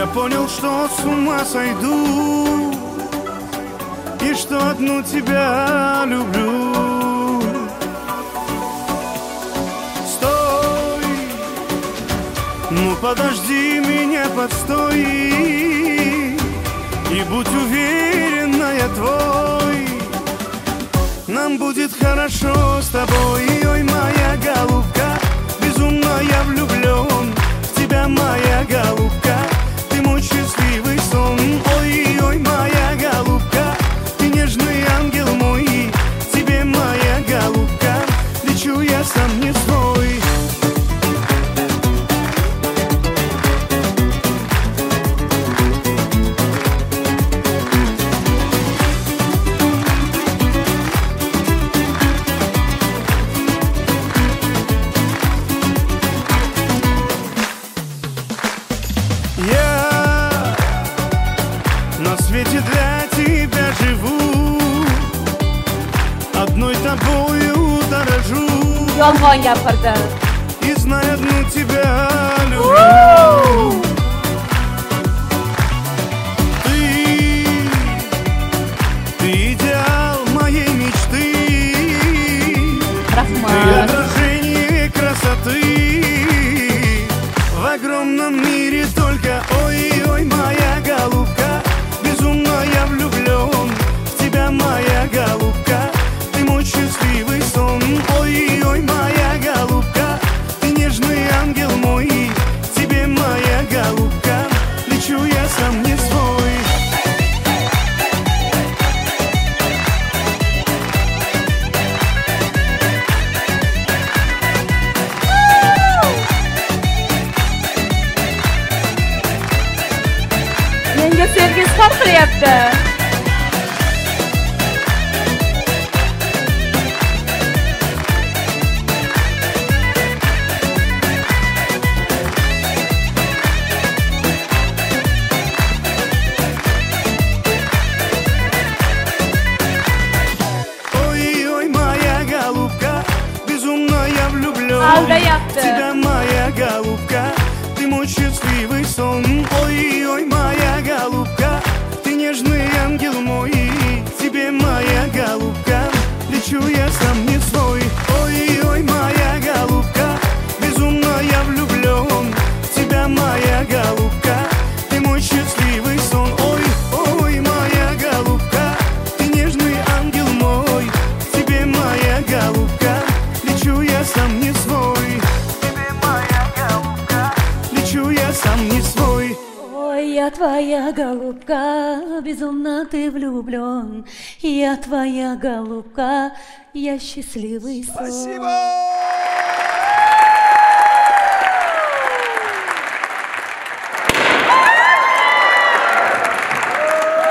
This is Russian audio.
Я понял, что с ума сойду и что одну тебя люблю. Стой, ну подожди меня, подстой, и будь уверена, я твой. Нам будет хорошо с тобой, ой, моя голубка. Безумно я влюблен в тебя, моя голубка. Ты мой счастливый сон, ой, ой, моя голубка. Ты нежный ангел мой, тебе, моя голубка, лечу я сам не свой. На свете для тебя живу, одной тобою дорожу. Yolg'on gapirdi. И знай, одну тебя люблю. Ты идеал моей мечты. Ты отражение красоты. В огромном мире только ой, ой, моя голубка. Безумно я влюблен в тебя, моя голубка. Ты мой счастливый сон, ой, ой, моя голубка. Ты нежный ангел мой, тебе, моя голубка, лечу я сам не свой. Menga sevgisi ham qilyapti. Ой, ой, моя голубка, безумно я влюблен Aldayapti. в тебя, моя голубка. Ты мой счастливый сон, ой, ой, моя голубка. Ты нежный ангел мой, тебе, моя голубка, лечу я сам не свой. Ой, ой, моя голубка, безумно я влюблен в тебя, моя голубка. Ты мой счастливый сон, ой, ой, моя голубка. Ты нежный ангел мой, тебе, моя голубка, лечу я сам не свой. Тебе, моя голубка, лечу я сам не свой. Ой, я твоя голубка, безумно ты влюблен. Я твоя голубка, я счастливый сон. Спасибо!